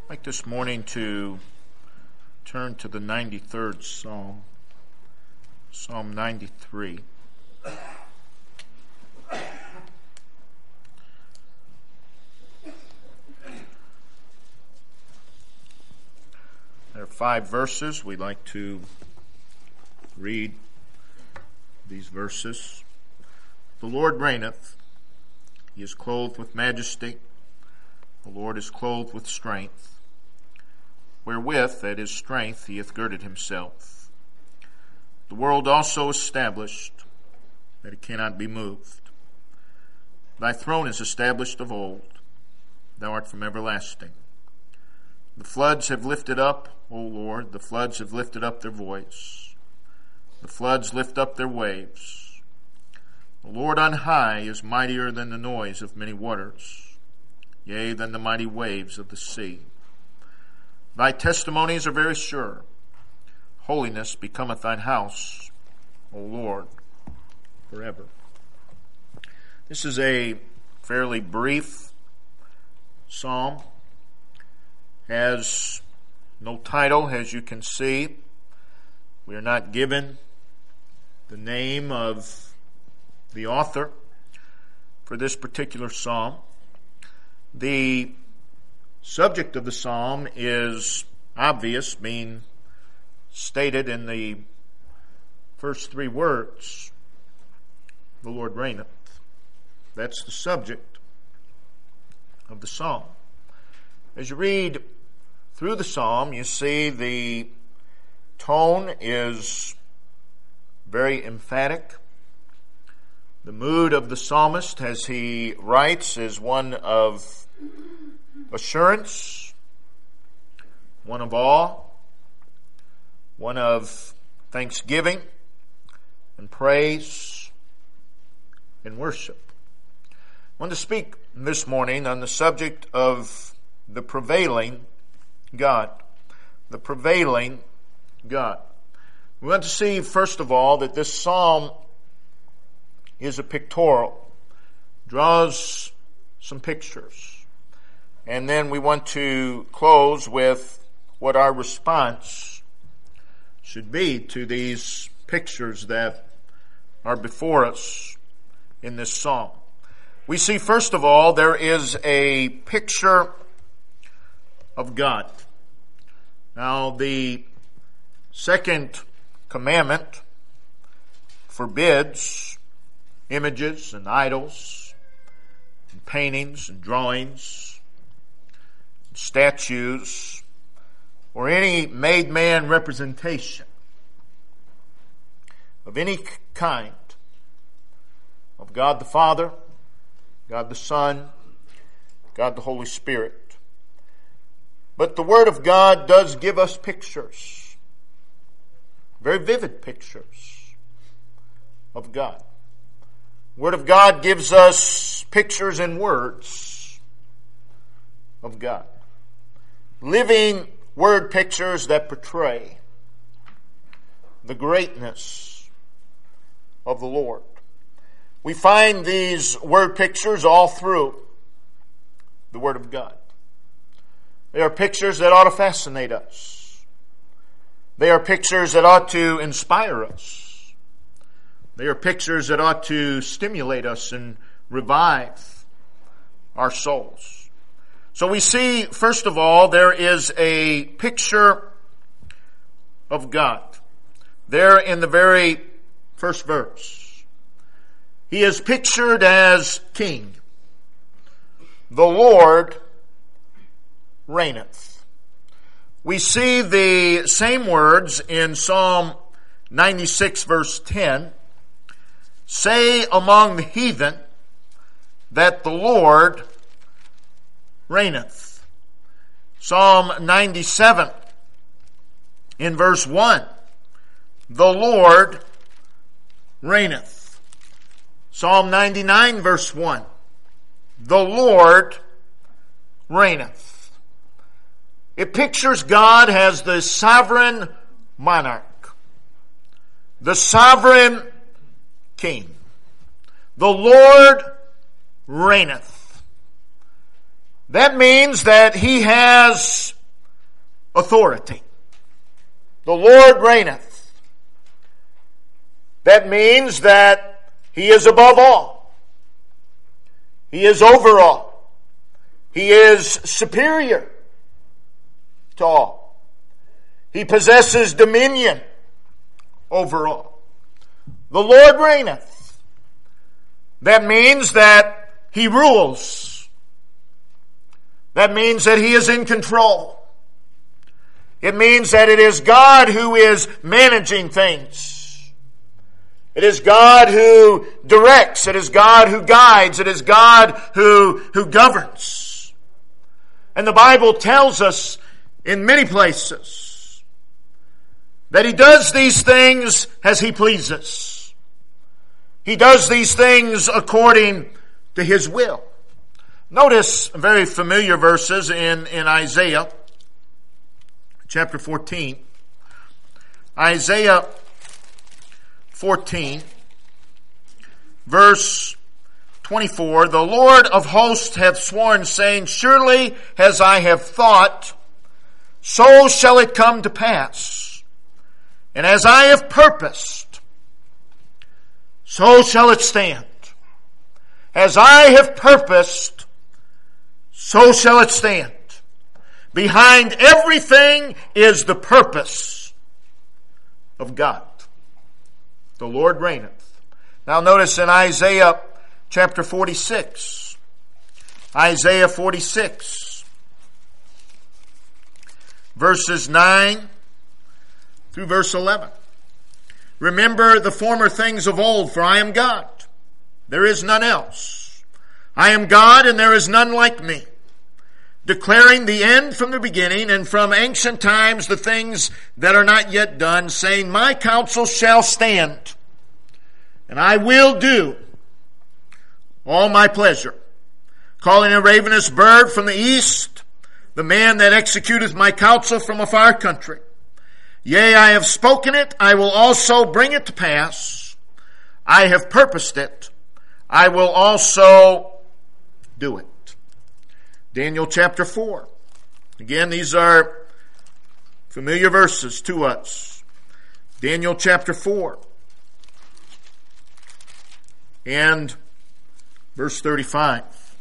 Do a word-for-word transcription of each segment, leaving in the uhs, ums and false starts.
I'd like this morning to turn to the ninety-third Psalm, Psalm ninety-three. There are five verses. We'd like to read these verses. The Lord reigneth. He is clothed with majesty. The Lord is clothed with strength. Wherewith, at his strength, he hath girded himself. The world also established, that it cannot be moved. Thy throne is established of old. Thou art from everlasting. The floods have lifted up, O Lord, the floods have lifted up their voice. The floods lift up their waves. The Lord on high is mightier than the noise of many waters, yea, than the mighty waves of the sea. Thy testimonies are very sure. Holiness becometh thine house, O Lord, forever. This is a fairly brief psalm. Has no title, as you can see. We are not given the name of the author for this particular psalm. The subject of the psalm is obvious, being stated in the first three words. The Lord reigneth. That's the subject of the psalm. As you read through the psalm, you see the tone is very emphatic. The mood of the psalmist as he writes is one of assurance, one of awe, one of thanksgiving and praise and worship. I want to speak this morning on the subject of the prevailing God. The prevailing God. We want to see, first of all, that this psalm is a pictorial, draws some pictures. And then we want to close with what our response should be to these pictures that are before us in this psalm. We see, first of all, there is a picture of God. Now, the second commandment forbids images and idols and paintings and drawings, statues, or any made man representation of any kind of God the Father, God the Son, God the Holy Spirit. But the Word of God does give us pictures, very vivid pictures of God. The Word of God gives us pictures and words of God. Living word pictures that portray the greatness of the Lord. We find these word pictures all through the Word of God. They are pictures that ought to fascinate us. They are pictures that ought to inspire us. They are pictures that ought to stimulate us and revive our souls. So we see, first of all, there is a picture of God. There in the very first verse. He is pictured as king. The Lord reigneth. We see the same words in Psalm ninety-six verse ten. Say among the heathen that the Lord reigneth. Psalm ninety-seven in verse one. The Lord reigneth. Psalm ninety-nine verse one. The Lord reigneth. It pictures God as the sovereign monarch, the sovereign king. The Lord reigneth. That means that he has authority. The Lord reigneth. That means that He is above all. He is over all. He is superior to all. He possesses dominion over all. The Lord reigneth. That means that He rules. That means that He is in control. It means that it is God who is managing things. It is God who directs. It is God who guides. It is God who, who governs. And the Bible tells us in many places that He does these things as He pleases. He does these things according to His will. Notice very familiar verses in, in Isaiah chapter fourteen. Isaiah fourteen, verse twenty-four. The Lord of hosts hath sworn, saying, surely as I have thought, so shall it come to pass. And as I have purposed, so shall it stand. As I have purposed, so shall it stand. Behind everything is the purpose of God. The Lord reigneth. Now notice in Isaiah chapter forty-six. Isaiah forty-six. Verses nine through verse eleven. Remember the former things of old, for I am God. There is none else. I am God, and there is none like me. Declaring the end from the beginning, and from ancient times the things that are not yet done, saying, my counsel shall stand, and I will do all my pleasure. Calling a ravenous bird from the east, the man that executeth my counsel from a far country. Yea, I have spoken it, I will also bring it to pass. I have purposed it, I will also do it. Daniel chapter four. Again, these are familiar verses to us. Daniel chapter four. And verse thirty-five.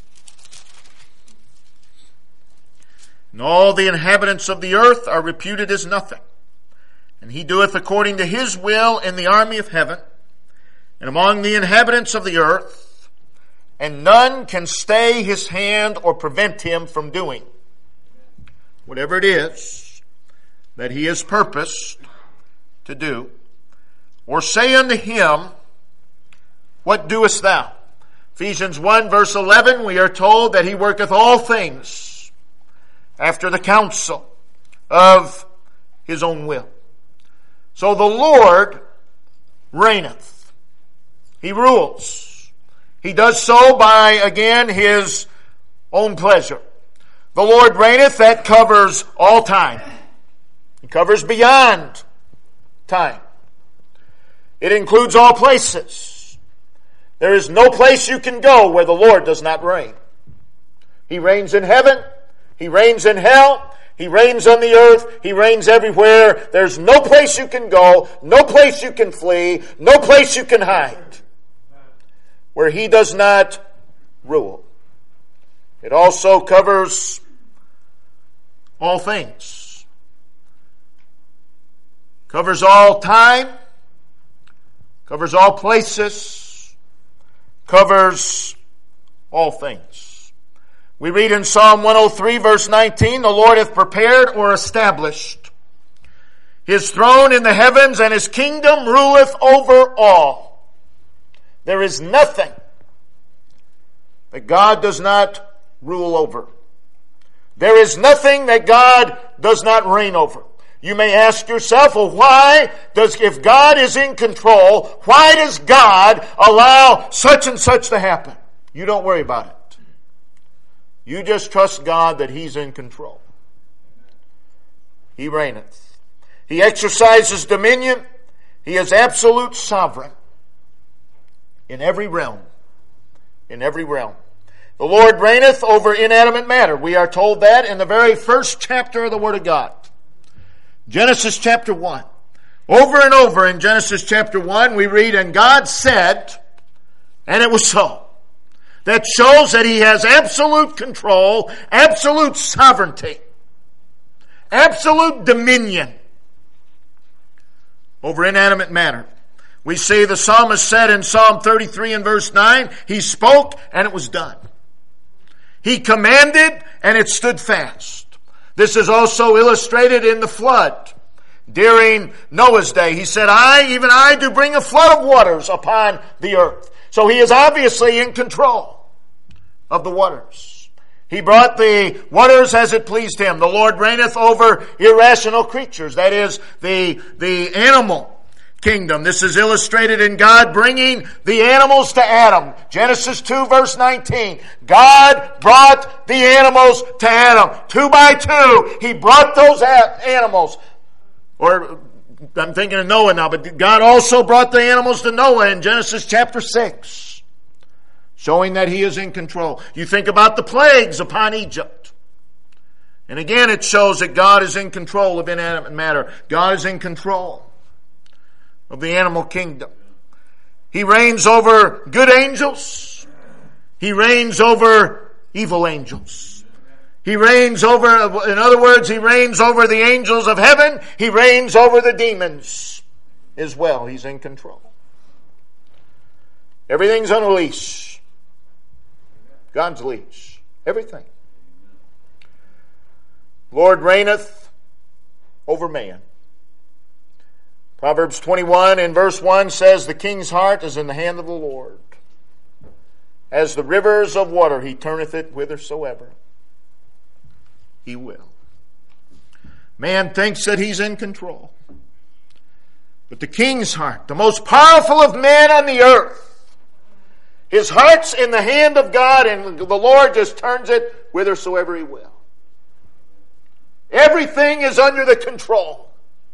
And all the inhabitants of the earth are reputed as nothing. And He doeth according to His will in the army of heaven, and among the inhabitants of the earth, and none can stay His hand or prevent Him from doing whatever it is that He has purposed to do, or say unto Him, what doest thou? Ephesians one verse eleven, we are told that He worketh all things after the counsel of His own will. So the Lord reigneth. He rules. He does so by, again, His own pleasure. The Lord reigneth, that covers all time. It covers beyond time. It includes all places. There is no place you can go where the Lord does not reign. He reigns in heaven. He reigns in hell. He reigns on the earth. He reigns everywhere. There's no place you can go, no place you can flee, no place you can hide where He does not rule. It also covers all things. Covers all time. Covers all places. Covers all things. We read in Psalm one oh three verse nineteen, the Lord hath prepared or established His throne in the heavens, and His kingdom ruleth over all. There is nothing that God does not rule over. There is nothing that God does not reign over. You may ask yourself, well, why does, if God is in control, why does God allow such and such to happen? You don't worry about it. You just trust God that He's in control. He reigneth. He exercises dominion. He is absolute sovereign. In every realm. In every realm. The Lord reigneth over inanimate matter. We are told that in the very first chapter of the Word of God. Genesis chapter one. Over and over in Genesis chapter one, we read, and God said, and it was so. That shows that He has absolute control, absolute sovereignty, absolute dominion over inanimate matter. We see the psalmist said in Psalm thirty-three and verse nine, He spoke and it was done. He commanded and it stood fast. This is also illustrated in the flood. During Noah's day, he said, I, even I, do bring a flood of waters upon the earth. So He is obviously in control of the waters. He brought the waters as it pleased Him. The Lord reigneth over irrational creatures. That is, the, the animal kingdom. This is illustrated in God bringing the animals to Adam. Genesis two verse nineteen. God brought the animals to Adam. Two by two, He brought those animals. Or, I'm thinking of Noah now, but God also brought the animals to Noah in Genesis chapter six. Showing that He is in control. You think about the plagues upon Egypt. And again, it shows that God is in control of inanimate matter. God is in control of the animal kingdom. He reigns over good angels. He reigns over evil angels. He reigns over, in other words, He reigns over the angels of heaven. He reigns over the demons as well. He's in control. Everything's on a leash. God's leash. Everything. Lord reigneth over man. Proverbs twenty-one in verse one says, the king's heart is in the hand of the Lord. As the rivers of water, He turneth it whithersoever He will. Man thinks that he's in control. But the king's heart, the most powerful of men on the earth, his heart's in the hand of God, and the Lord just turns it whithersoever He will. Everything is under the control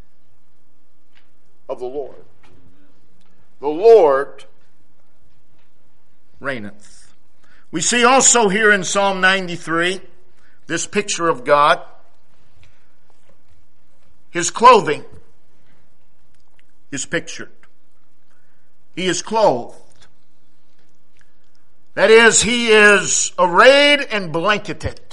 of the Lord. The Lord reigneth. We see also here in Psalm ninety-three, this picture of God. His clothing is pictured. He is clothed. That is, He is arrayed and blanketed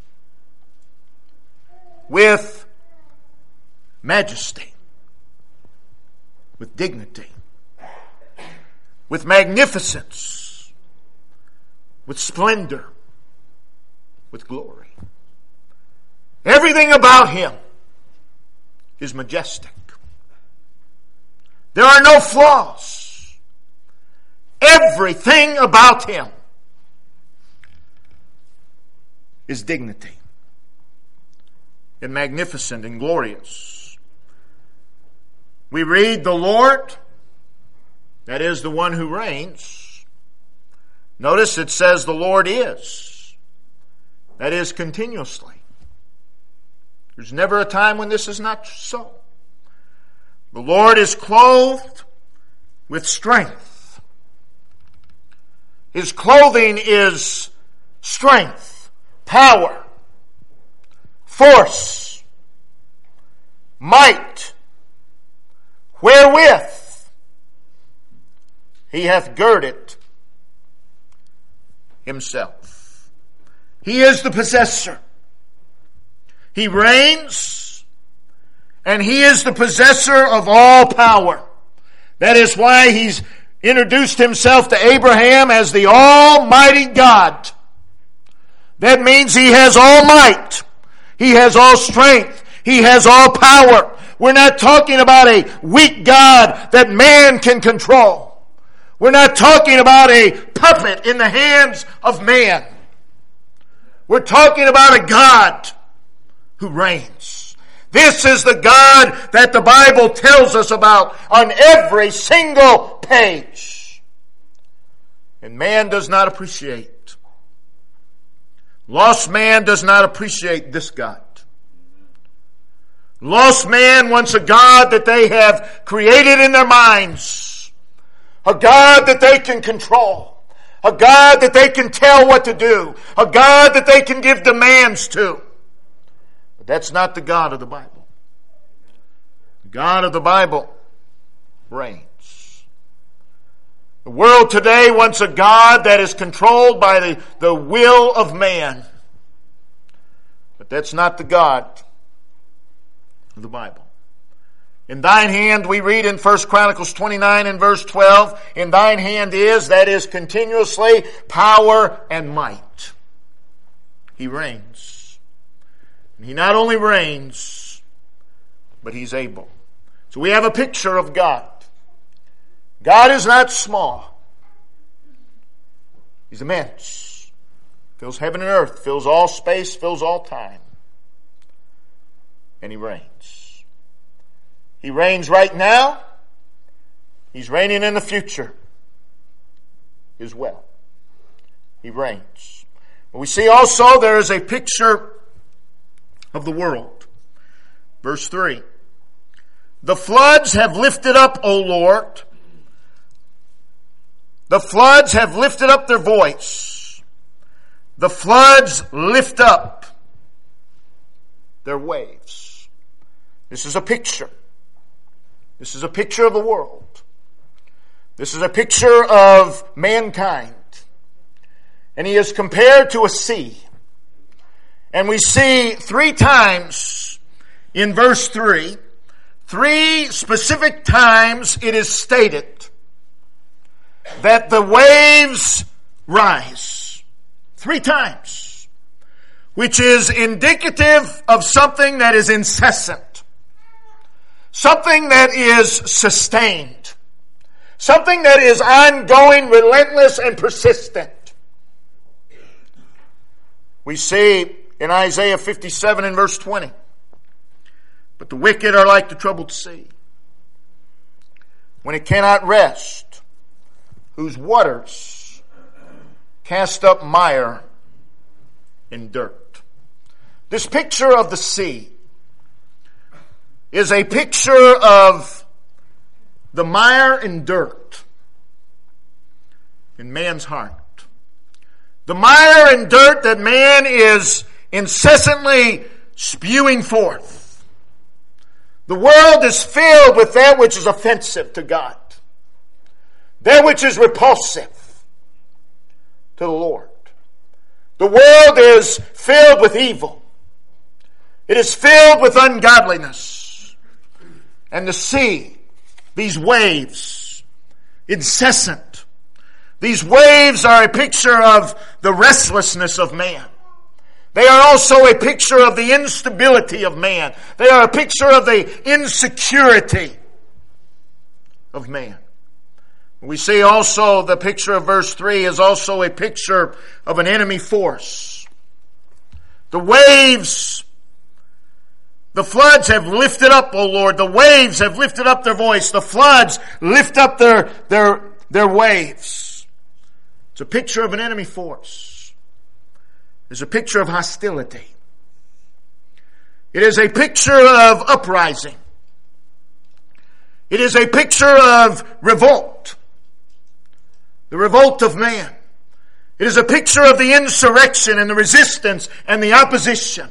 with majesty, with dignity, with magnificence, with splendor, with glory. Everything about Him is majestic. There are no flaws. Everything about Him is dignity and magnificent and glorious. We read the Lord, that is the one who reigns. Notice it says the Lord is. That is continuously. There's never a time when this is not so. The Lord is clothed with strength. His clothing is strength, power, force, might, wherewith He hath girded Himself. He is the possessor. He reigns, and He is the possessor of all power. That is why He's introduced Himself to Abraham as the Almighty God. That means He has all might. He has all strength. He has all power. We're not talking about a weak God that man can control. We're not talking about a puppet in the hands of man. We're talking about a God who reigns. This is the God that the Bible tells us about on every single page. And man does not appreciate. Lost man does not appreciate this God. Lost man wants a God that they have created in their minds. A God that they can control. A God that they can tell what to do. A God that they can give demands to. But that's not the God of the Bible. The God of the Bible reigns. The world today wants a God that is controlled by the, the will of man. But that's not the God of the Bible. In thine hand, we read in First Chronicles twenty-nine and verse twelve, in thine hand is, that is continuously, power and might. He reigns. And he not only reigns, but he's able. So we have a picture of God. God is not small. He's immense. Fills heaven and earth, fills all space, fills all time. And he reigns. He reigns right now. He's reigning in the future as well. He reigns. But we see also there is a picture of the world. Verse three. The floods have lifted up, O Lord. The floods have lifted up their voice. The floods lift up their waves. This is a picture. This is a picture of the world. This is a picture of mankind. And he is compared to a sea. And we see three times in verse three, three specific times it is stated that the waves rise. Three times. Which is indicative of something that is incessant. Something that is sustained. Something that is ongoing, relentless, and persistent. We see in Isaiah fifty-seven and verse twenty, but the wicked are like the troubled sea, when it cannot rest, whose waters cast up mire and dirt. This picture of the sea is a picture of the mire and dirt in man's heart. The mire and dirt that man is incessantly spewing forth. The world is filled with that which is offensive to God. That which is repulsive to the Lord. The world is filled with evil. It is filled with ungodliness. And the sea, these waves, incessant. These waves are a picture of the restlessness of man. They are also a picture of the instability of man. They are a picture of the insecurity of man. We see also the picture of verse three is also a picture of an enemy force. The waves, the floods have lifted up, O Lord. The waves have lifted up their voice. The floods lift up their, their, their waves. It's a picture of an enemy force. It's a picture of hostility. It is a picture of uprising. It is a picture of revolt. The revolt of man. It is a picture of the insurrection and the resistance and the opposition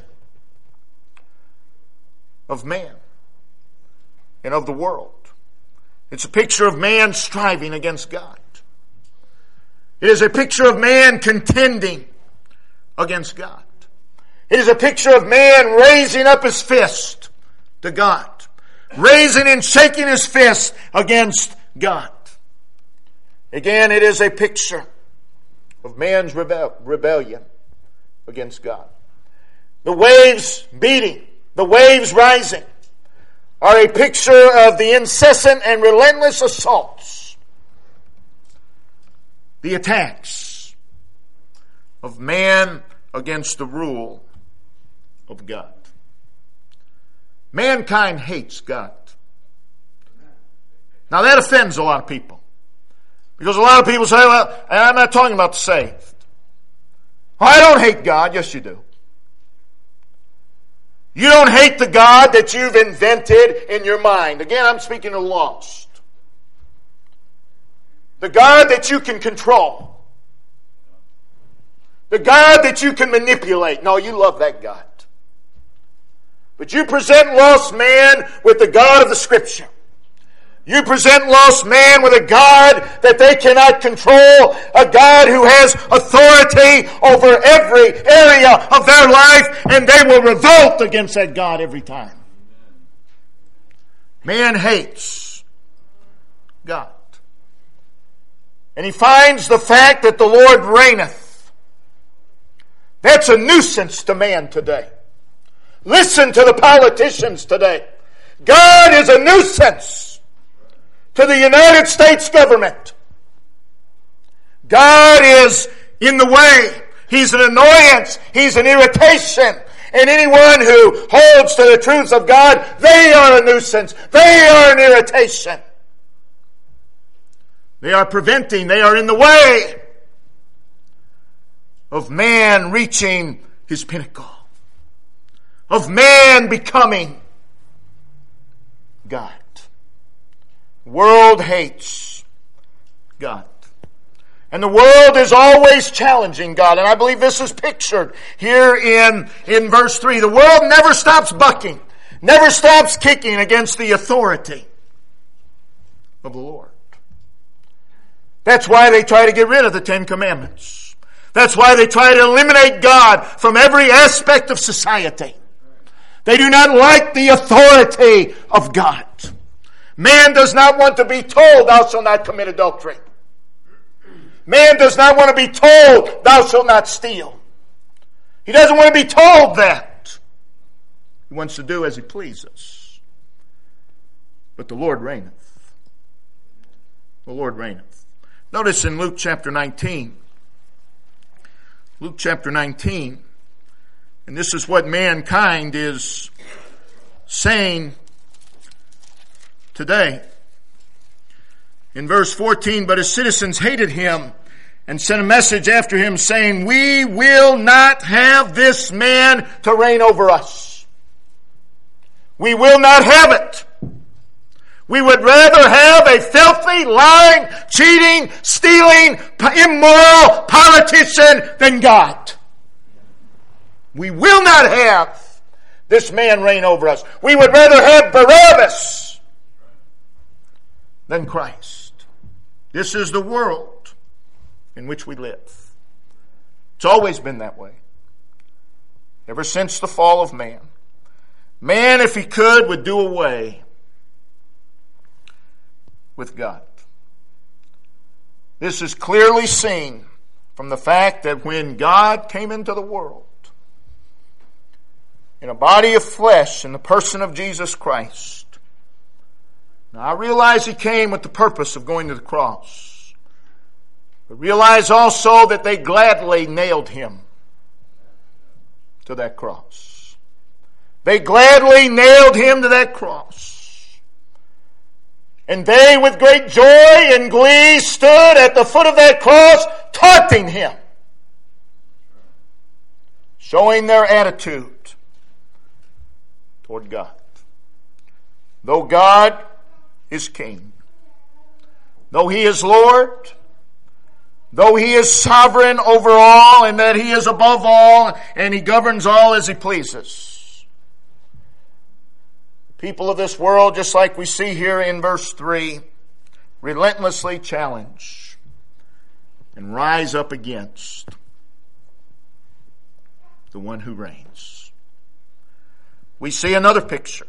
of man and of the world. It's a picture of man striving against God. It is a picture of man contending against God. It is a picture of man raising up his fist to God. Raising and shaking his fist against God. Again, it is a picture of man's rebel- rebellion against God. The waves beating, the waves rising, are a picture of the incessant and relentless assaults, the attacks of man against the rule of God. Mankind hates God. Now that offends a lot of people. Because a lot of people say, well, and I'm not talking about the saved. Well, I don't hate God. Yes, you do. You don't hate the God that you've invented in your mind. Again, I'm speaking of lost. The God that you can control. The God that you can manipulate. No, you love that God. But you present lost man with the God of the Scripture. You present lost man with a God that they cannot control, a God who has authority over every area of their life, and they will revolt against that God every time. Man hates God. And he finds the fact that the Lord reigneth. That's a nuisance to man today. Listen to the politicians today. God is a nuisance to the United States government. God is in the way. He's an annoyance. He's an irritation. And anyone who holds to the truths of God, they are a nuisance. They are an irritation. They are preventing, they are in the way of man reaching his pinnacle, of man becoming God. The world hates God. And the world is always challenging God. And I believe this is pictured here in, in verse three. The world never stops bucking, never stops kicking against the authority of the Lord. That's why they try to get rid of the Ten Commandments. That's why they try to eliminate God from every aspect of society. They do not like the authority of God. Man does not want to be told, thou shalt not commit adultery. Man does not want to be told, thou shalt not steal. He doesn't want to be told that. He wants to do as he pleases. But the Lord reigneth. The Lord reigneth. Notice in Luke chapter nineteen. Luke chapter nineteen. And this is what mankind is saying today. In verse fourteen, but his citizens hated him and sent a message after him saying, we will not have this man to reign over us. We will not have it. We would rather have a filthy, lying, cheating, stealing, immoral politician than God. We will not have this man reign over us. We would rather have Barabbas than Christ. This is the world in which we live. It's always been that way. Ever since the fall of man. Man, if he could, would do away with God. This is clearly seen from the fact that when God came into the world in a body of flesh in the person of Jesus Christ. Now I realize he came with the purpose of going to the cross. But realize also that they gladly nailed him to that cross. They gladly nailed him to that cross. And they, with great joy and glee, stood at the foot of that cross, taunting him, showing their attitude toward God. Though God is King, though he is Lord, though he is sovereign over all, and that he is above all, and he governs all as he pleases, people of this world, just like we see here in verse three, relentlessly challenge and rise up against the one who reigns. We see another picture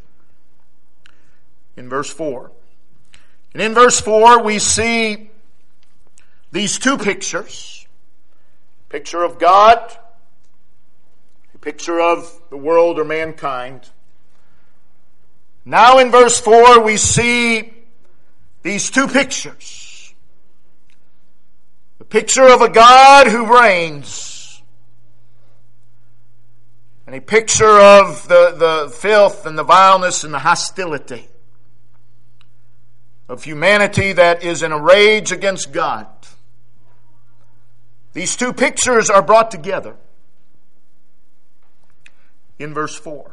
in verse four. And in verse four we see these two pictures. A picture of God, a picture of the world or mankind. Now in verse four we see these two pictures. The picture of a God who reigns, and a picture of the, the filth and the vileness and the hostility of humanity that is in a rage against God. These two pictures are brought together in verse four.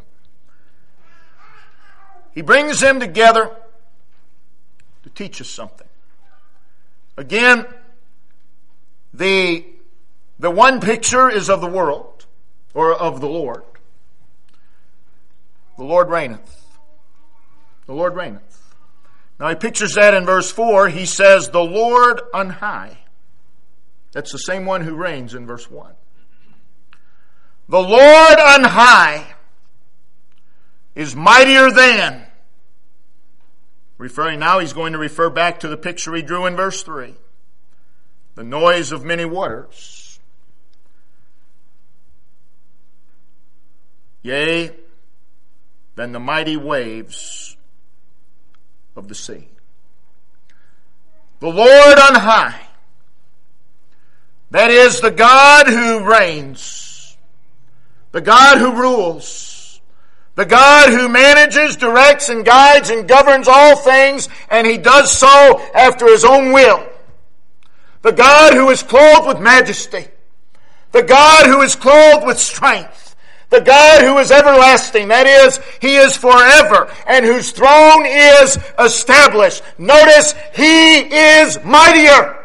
He brings them together to teach us something. Again, the, the one picture is of the world, or of the Lord. The Lord reigneth. The Lord reigneth. Now he pictures that in verse four. He says, the Lord on high. That's the same one who reigns in verse one. The Lord on high is mightier than. Referring now, he's going to refer back to the picture he drew in verse three. The noise of many waters. Yea, than the mighty waves of the sea. The Lord on high. That is the God who reigns. The God who rules. The God who manages, directs, and guides and governs all things, and he does so after his own will. The God who is clothed with majesty. The God who is clothed with strength. The God who is everlasting, that is, he is forever, and whose throne is established. Notice, he is mightier.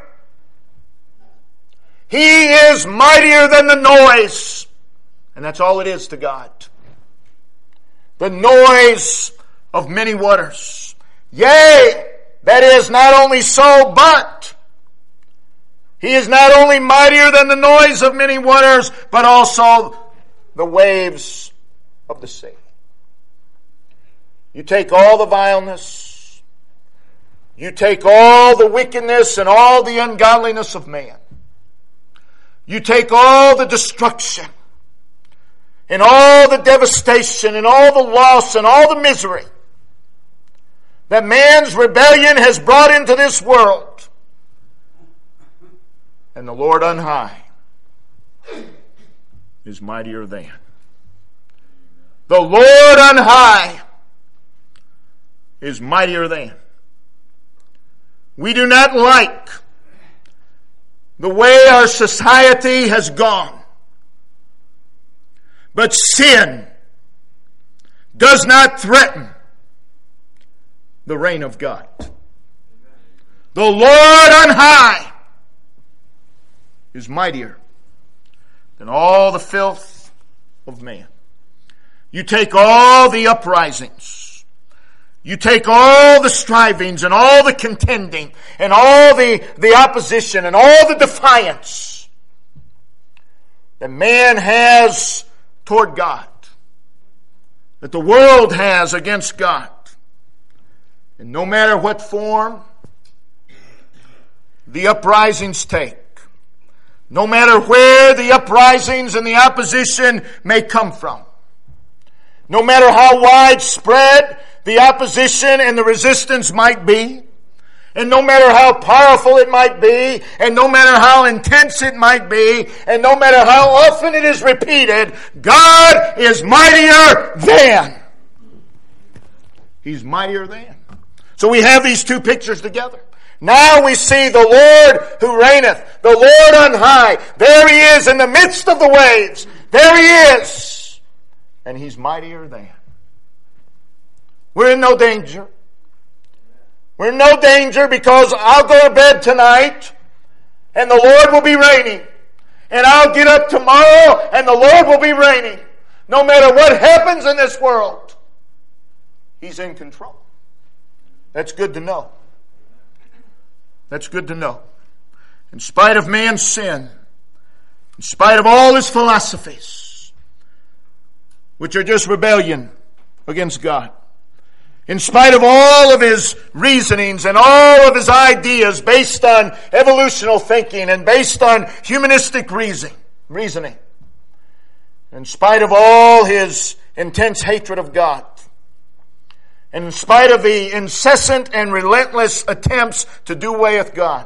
He is mightier than the noise. And that's all it is to God. The noise of many waters. Yea, that is not only so, but he is not only mightier than the noise of many waters, but also the waves of the sea. You take all the vileness, you take all the wickedness and all the ungodliness of man. You take all the destruction and all the devastation and all the loss and all the misery that man's rebellion has brought into this world. And the Lord on high is mightier than. The Lord on high is mightier than. We do not like the way our society has gone. But sin does not threaten the reign of God. The Lord on high is mightier than all the filth of man. You take all the uprisings. You take all the strivings and all the contending and all the, the opposition and all the defiance that man has toward God, that the world has against God. And no matter what form the uprisings take, no matter where the uprisings and the opposition may come from, no matter how widespread the opposition and the resistance might be, and no matter how powerful it might be, and no matter how intense it might be, and no matter how often it is repeated, God is mightier than. He's mightier than. So we have these two pictures together. Now we see the Lord who reigneth, the Lord on high. There he is in the midst of the waves. There he is. And he's mightier than. We're in no danger. We're in no danger because I'll go to bed tonight and the Lord will be reigning. And I'll get up tomorrow and the Lord will be reigning. No matter what happens in this world, he's in control. That's good to know. That's good to know. In spite of man's sin, in spite of all his philosophies, which are just rebellion against God, in spite of all of his reasonings and all of his ideas based on evolutional thinking and based on humanistic reason, reasoning, in spite of all his intense hatred of God, and in spite of the incessant and relentless attempts to do away with God,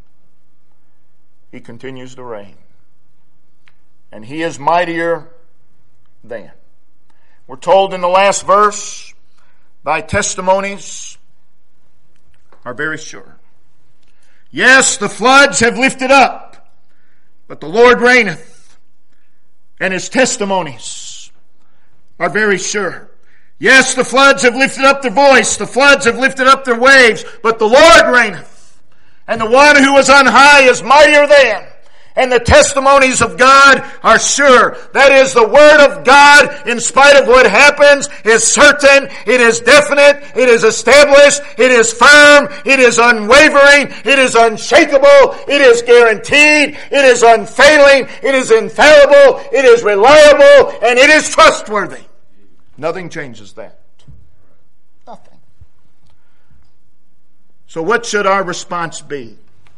he continues to reign. And he is mightier than. We're told in the last verse, thy testimonies are very sure. Yes, the floods have lifted up, but the Lord reigneth, and his testimonies are very sure. Yes, the floods have lifted up their voice, the floods have lifted up their waves, but the Lord reigneth, and the one who is on high is mightier than. And the testimonies of God are sure. That is, the Word of God, in spite of what happens, is certain, it is definite, it is established, it is firm, it is unwavering, it is unshakable, it is guaranteed, it is unfailing, it is infallible, it is reliable, and it is trustworthy. Nothing changes that. Nothing. So what should our response be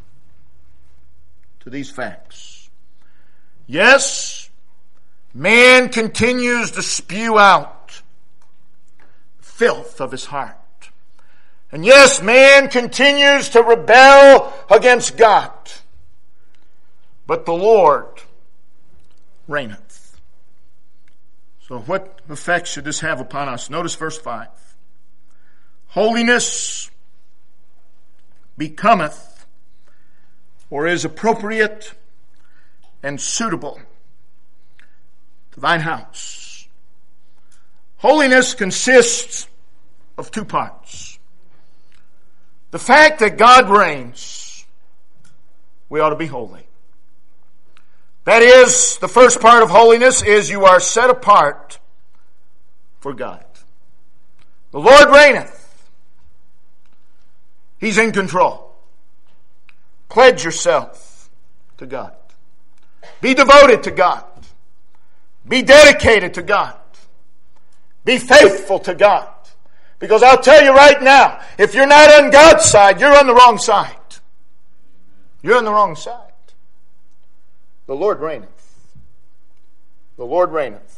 to these facts? Yes, man continues to spew out filth of his heart. And yes, man continues to rebel against God. But the Lord reigneth. So what effect should this have upon us? Notice verse five. Holiness becometh or is appropriate and suitable to thine house. Holiness consists of two parts. The fact that God reigns, we ought to be holy. That is, the first part of holiness is you are set apart for God. The Lord reigneth. He's in control. Pledge yourself to God. Be devoted to God. Be dedicated to God. Be faithful to God. Because I'll tell you right now, if you're not on God's side, you're on the wrong side. You're on the wrong side. The Lord reigneth. The Lord reigneth.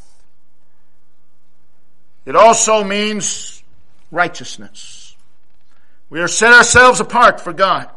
It also means righteousness. We are set ourselves apart for God.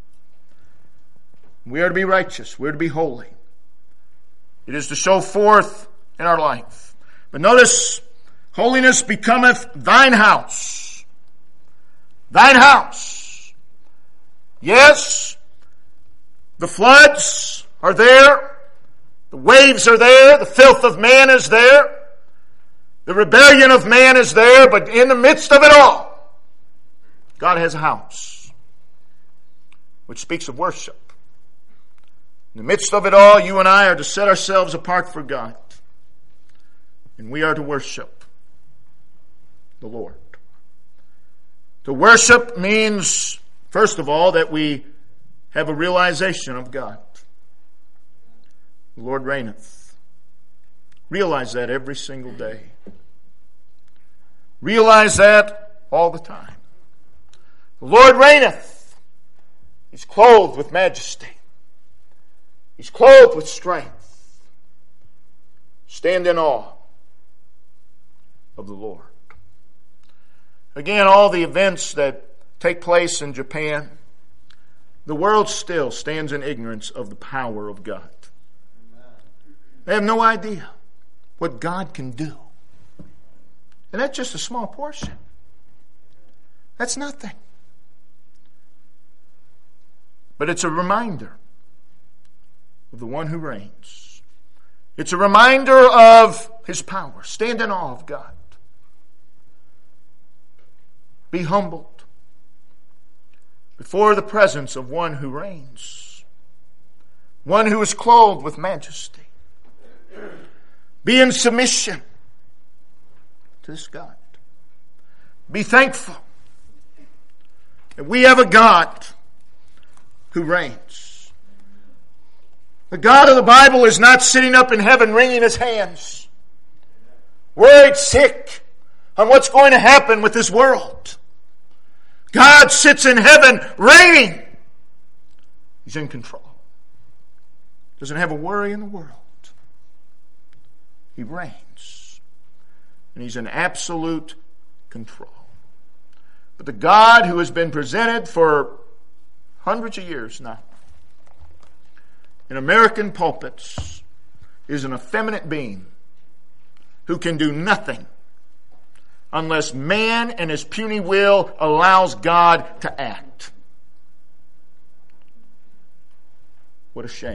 We are to be righteous. We are to be holy. It is to show forth in our life. But notice, holiness becometh thine house. Thine house. Yes, the floods are there. The waves are there. The filth of man is there. The rebellion of man is there. But in the midst of it all, God has a house, which speaks of worship. In the midst of it all, you and I are to set ourselves apart for God. And we are to worship the Lord. To worship means, first of all, that we have a realization of God. The Lord reigneth. Realize that every single day. Realize that all the time. The Lord reigneth. He's clothed with majesty. He's clothed with strength. Stand in awe of the Lord. Again, all the events that take place in Japan, the world still stands in ignorance of the power of God. They have no idea what God can do. And that's just a small portion. That's nothing. But it's a reminder of the one who reigns. It's a reminder of His power. Stand in awe of God. Be humbled before the presence of one who reigns. One who is clothed with majesty. Be in submission to this God. Be thankful that we have a God who reigns. The God of the Bible is not sitting up in heaven wringing His hands, worried sick on what's going to happen with this world. God sits in heaven reigning. He's in control. Doesn't have a worry in the world. He reigns. And He's in absolute control. But the God who has been presented for hundreds of years now in American pulpits is an effeminate being who can do nothing unless man and his puny will allows God to act. What a shame.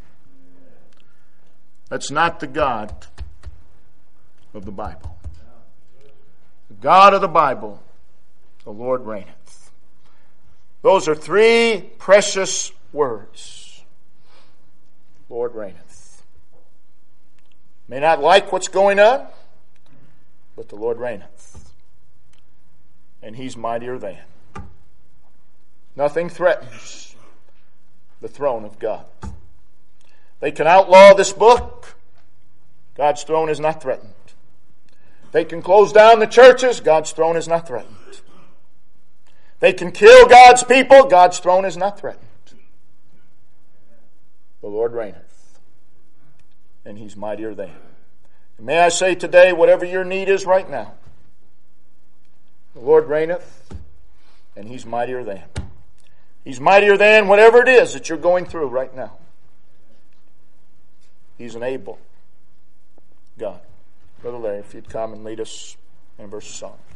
That's not the God of the Bible. The God of the Bible, the Lord reigneth. Those are three precious words. Lord reigneth. May not like what's going on, but the Lord reigneth. And He's mightier than. Nothing threatens the throne of God. They can outlaw this book. God's throne is not threatened. They can close down the churches. God's throne is not threatened. They can kill God's people. God's throne is not threatened. The Lord reigneth, and He's mightier than. And may I say today, whatever your need is right now, the Lord reigneth, and He's mightier than. He's mightier than whatever it is that you're going through right now. He's an able God. Brother Larry, if you'd come and lead us in a verse of song.